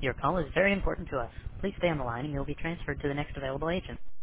Your call is very important to us. Please stay on the line and you'll be transferred to the next available agent.